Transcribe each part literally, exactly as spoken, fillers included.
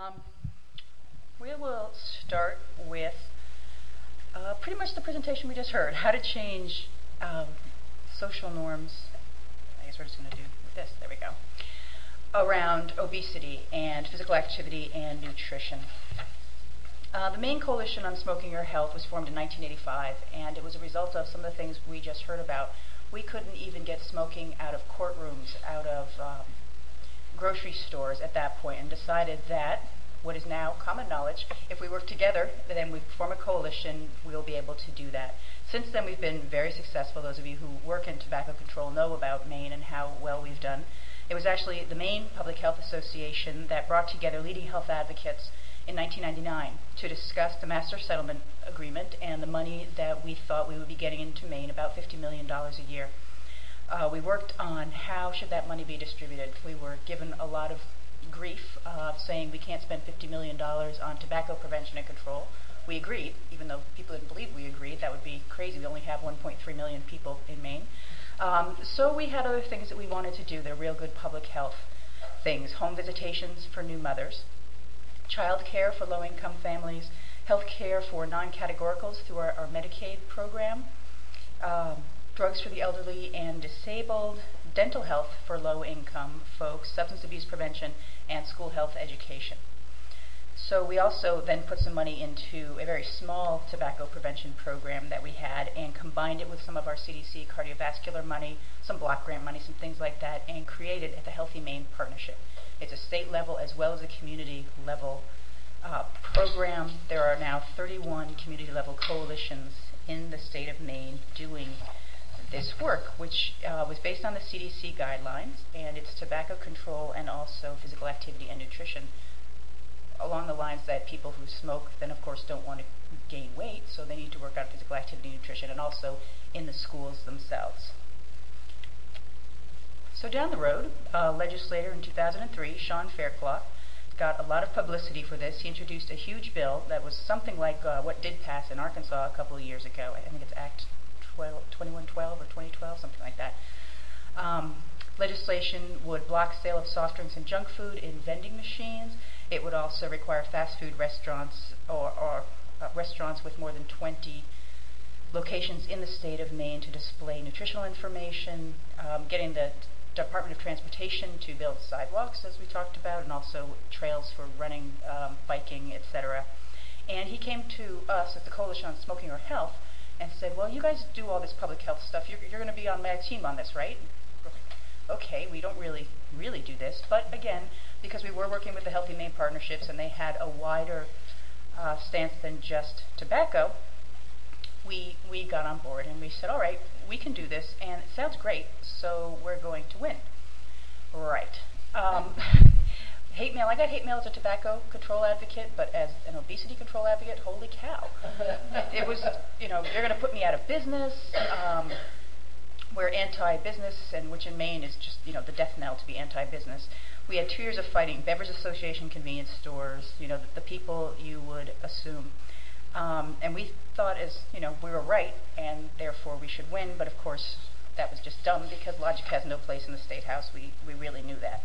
Um, we will start with uh, pretty much the presentation we just heard, how to change um, social norms. I guess we're just going to do with this, there we go, around obesity and physical activity and nutrition. Uh, the main coalition on smoking your health was formed in nineteen eighty-five, and it was a result of some of the things we just heard about. We couldn't even get smoking out of courtrooms, out of um, grocery stores at that point, and decided that, what is now common knowledge, if we work together, then we form a coalition, we'll be able to do that. Since then, we've been very successful. Those of you who work in tobacco control know about Maine and how well we've done. It was actually the Maine Public Health Association that brought together leading health advocates in nineteen ninety-nine to discuss the Master Settlement Agreement and the money that we thought we would be getting into Maine, about fifty million dollars a year. Uh, we worked on how should that money be distributed. We were given a lot of grief uh, saying we can't spend fifty million dollars on tobacco prevention and control. We agreed, even though people didn't believe we agreed. That would be crazy. We only have one point three million people in Maine. Um, so we had other things that we wanted to do. They're real good public health things. Home visitations for new mothers, child care for low-income families, health care for non-categoricals through our, our Medicaid program, um, drugs for the elderly and disabled, dental health for low-income folks, substance abuse prevention, and school health education. So we also then put some money into a very small tobacco prevention program that we had and combined it with some of our C D C cardiovascular money, some block grant money, some things like that, and created the Healthy Maine Partnership. It's a state level as well as a community level uh, program. There are now thirty-one community level coalitions in the state of Maine doing this work, which uh, was based on the C D C guidelines, and it's tobacco control and also physical activity and nutrition, along the lines that people who smoke then of course don't want to gain weight, so they need to work on physical activity and nutrition, and also in the schools themselves. So down the road, a legislator in two thousand three, Sean Fairclough, got a lot of publicity for this. He introduced a huge bill that was something like uh, what did pass in Arkansas a couple of years ago. I think it's Act twenty-one twelve or twenty twelve, something like that. Um, legislation would block sale of soft drinks and junk food in vending machines. It would also require fast food restaurants or, or uh, restaurants with more than twenty locations in the state of Maine to display nutritional information, um, getting the Department of Transportation to build sidewalks, as we talked about, and also trails for running, um, biking, et cetera. And he came to us at the Coalition on Smoking Your Health and said, well, you guys do all this public health stuff. You're, you're going to be on my team on this, right? Okay, we don't really, really do this. But again, because we were working with the Healthy Maine Partnerships and they had a wider uh, stance than just tobacco, we, we got on board and we said, all right, we can do this, and it sounds great, so we're going to win. Right. Um, hate mail. I got hate mail as a tobacco control advocate, but as an obesity control advocate, holy cow. it, it was, you know, you're going to put me out of business. Um, we're anti-business, and which in Maine is just, you know, the death knell to be anti-business. We had two years of fighting, Beverage Association, convenience stores, you know, the, the people you would assume. Um, and we thought, as you know, we were right, and therefore we should win. But of course, that was just dumb because logic has no place in the State House. We we really knew that.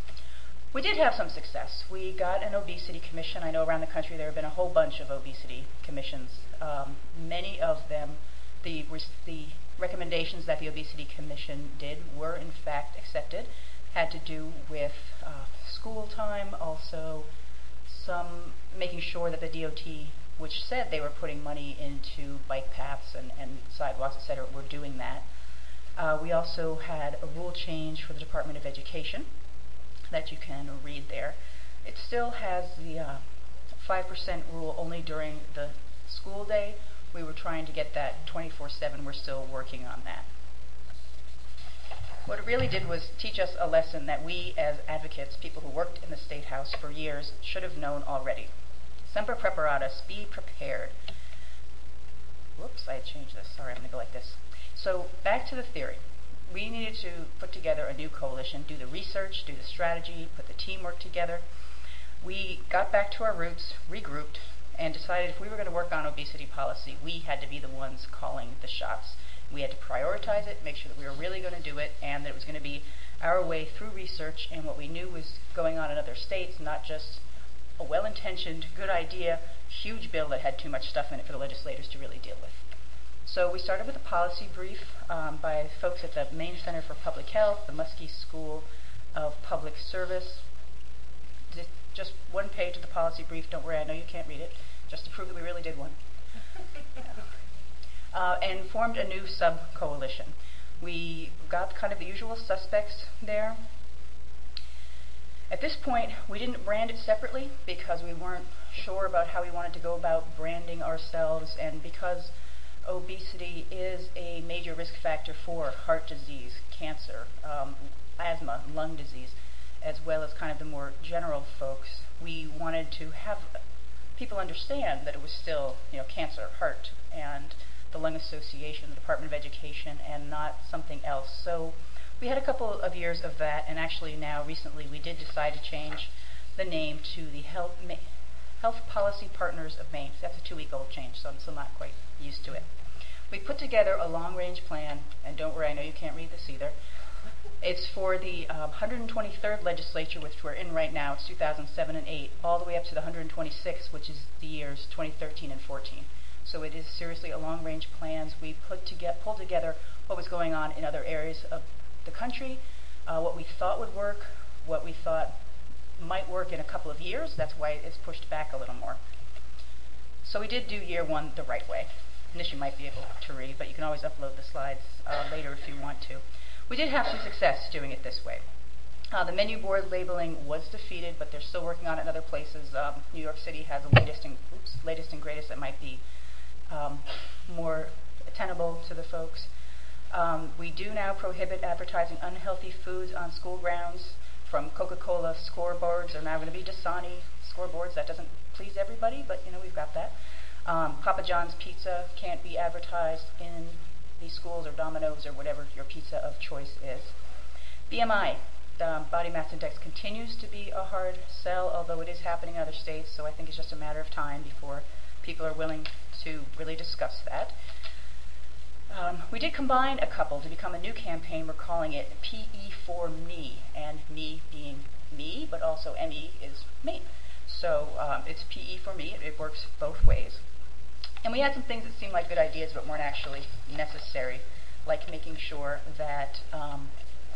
We did have some success. We got an obesity commission. I know around the country there have been a whole bunch of obesity commissions. Um, many of them, the the recommendations that the obesity commission did were in fact accepted. Had to do with uh, school time, also some making sure that the D O T, which said they were putting money into bike paths and, and sidewalks, et cetera, were doing that. Uh, we also had a rule change for the Department of Education that you can read there. It still has the uh, five percent rule only during the school day. We were trying to get that twenty-four seven. We're still working on that. What it really did was teach us a lesson that we as advocates, people who worked in the State House for years, should have known already. Semper preparatus, be prepared. Whoops, I had changed this. Sorry, I'm going to go like this. So back to the theory. We needed to put together a new coalition, do the research, do the strategy, put the teamwork together. We got back to our roots, regrouped, and decided if we were going to work on obesity policy, we had to be the ones calling the shots. We had to prioritize it, make sure that we were really going to do it, and that it was going to be our way through research and what we knew was going on in other states, not just a well-intentioned, good idea, huge bill that had too much stuff in it for the legislators to really deal with. So we started with a policy brief um, by folks at the Maine Center for Public Health, the Muskie School of Public Service. Just one page of the policy brief. Don't worry, I know you can't read it, just to prove that we really did one. uh, and formed a new sub-coalition. We got kind of the usual suspects there. At this point, we didn't brand it separately because we weren't sure about how we wanted to go about branding ourselves, and because obesity is a major risk factor for heart disease, cancer, um, asthma, lung disease, as well as kind of the more general folks. We wanted to have people understand that it was still, you know, cancer, heart, and the Lung Association, the Department of Education, and not something else. So we had a couple of years of that, and actually now recently we did decide to change the name to the Health, Ma- Health Policy Partners of Maine. That's a two-week-old change, so I'm still not quite used to it. We put together a long-range plan, and don't worry, I know you can't read this either. It's for the um, one hundred twenty-third legislature, which we're in right now. It's two thousand seven and eight, all the way up to the one hundred twenty-sixth, which is the years twenty thirteen and fourteen. So it is seriously a long-range plan. We put to get, pulled together what was going on in other areas of the country, uh, what we thought would work, what we thought might work in a couple of years. That's why it's pushed back a little more. So we did do year one the right way. And this you might be able to read, but you can always upload the slides uh, later if you want to. We did have some success doing it this way. Uh, the menu board labeling was defeated, but they're still working on it in other places. Um, New York City has the latest and, oops, latest and greatest that might be um, more tenable to the folks. Um, we do now prohibit advertising unhealthy foods on school grounds. From Coca-Cola scoreboards are now going to be Dasani scoreboards. That doesn't please everybody, but you know we've got that. Um, Papa John's Pizza can't be advertised in these schools, or Domino's, or whatever your pizza of choice is. B M I, um, body mass index, continues to be a hard sell, although it is happening in other states, so I think it's just a matter of time before people are willing to really discuss that. Um, we did combine a couple to become a new campaign. We're calling it P E for Me, and me being me, but also M E is me. So um, it's P E for Me. It, it works both ways. And we had some things that seemed like good ideas but weren't actually necessary, like making sure that um,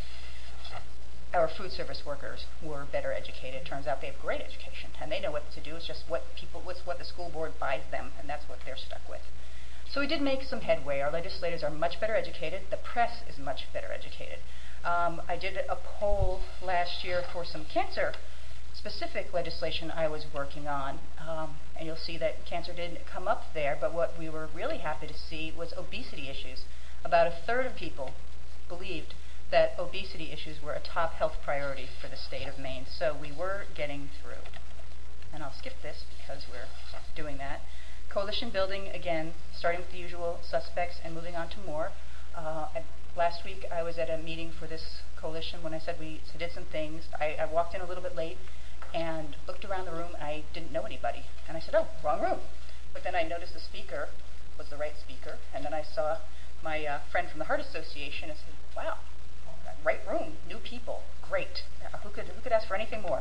our food service workers were better educated. It turns out they have great education, and they know what to do. It's just what people, what's what the school board buys them, and that's what they're stuck with. So we did make some headway. Our legislators are much better educated. The press is much better educated. Um, I did a poll last year for some cancer specific legislation I was working on, um, and you'll see that cancer didn't come up there, but what we were really happy to see was obesity issues. About a third of people believed that obesity issues were a top health priority for the state of Maine, so we were getting through. And I'll skip this because we're doing that. Coalition building, again, starting with the usual suspects and moving on to more. Uh, I, last week I was at a meeting for this coalition when I said we so did some things. I, I walked in a little bit late and looked around the room, and I didn't know anybody. And I said, oh, wrong room. But then I noticed the speaker was the right speaker, and then I saw my uh, friend from the Heart Association and said, wow, right room, new people, great. Uh, who could who could ask for anything more?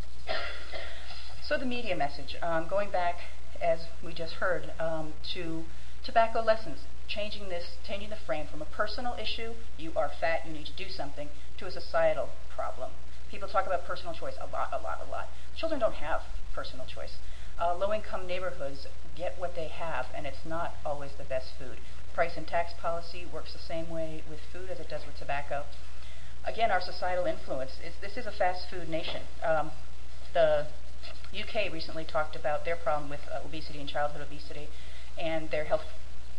So the media message, um, going back, as we just heard, um, to tobacco lessons, changing this, changing the frame from a personal issue, you are fat, you need to do something, to a societal problem. People talk about personal choice a lot, a lot, a lot. Children don't have personal choice. Uh, low-income neighborhoods get what they have, and it's not always the best food. Price and tax policy works the same way with food as it does with tobacco. Again, our societal influence. Is, this is a fast food nation. Um, the U K recently talked about their problem with uh, obesity and childhood obesity, and their health.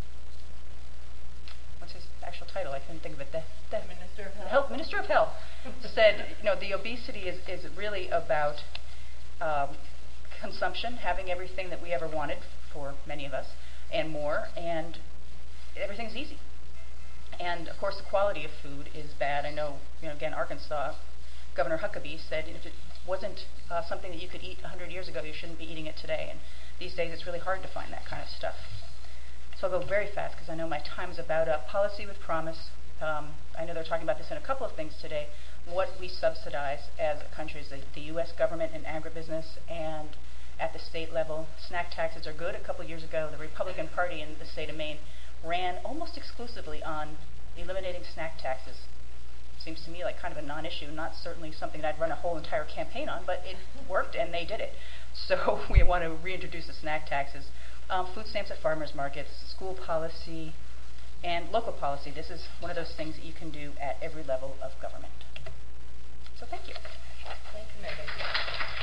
What's his actual title? I couldn't think of it. The, the Minister of Health. Health Minister of Health said, you know, the obesity is is really about um, consumption, having everything that we ever wanted for many of us, and more, and everything's easy. And of course, the quality of food is bad. I know, you know, again, Arkansas, Governor Huckabee said if it wasn't uh, something that you could eat one hundred years ago, you shouldn't be eating it today. And these days, it's really hard to find that kind of stuff. So I'll go very fast because I know my time is about up. Policy with promise. Um, I know they're talking about this in a couple of things today. What we subsidize as a country is the, the U S government and agribusiness, and the state level. Snack taxes are good. A couple years ago, the Republican Party in the state of Maine ran almost exclusively on eliminating snack taxes. Seems to me like kind of a non-issue, not certainly something that I'd run a whole entire campaign on, but it worked and they did it. So we want to reintroduce the snack taxes. Um, food stamps at farmers markets, school policy, and local policy. This is one of those things that you can do at every level of government. So thank you. Thank you, Megan.